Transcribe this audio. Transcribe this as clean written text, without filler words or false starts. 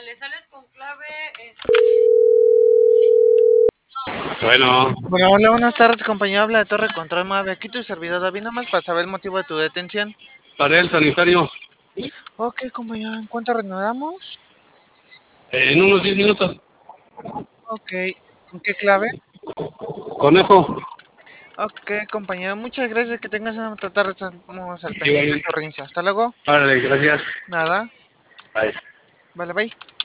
le sales con clave. Bueno, Bueno, hola, buenas tardes, compañero. Habla de Torre Control Mave. Aquí tu servidor David, nada más para saber el motivo de tu detención. para el sanitario, Ok, compañero, ¿en cuánto reanudamos? en unos 10 minutos. Ok, ¿con qué clave? Conejo, Ok, compañero, muchas gracias. Que tengas una tarde. Estamos al pendiente de igualmente. tu reincio. Hasta luego. Árale, gracias. Nada. Bye. Vale, bye.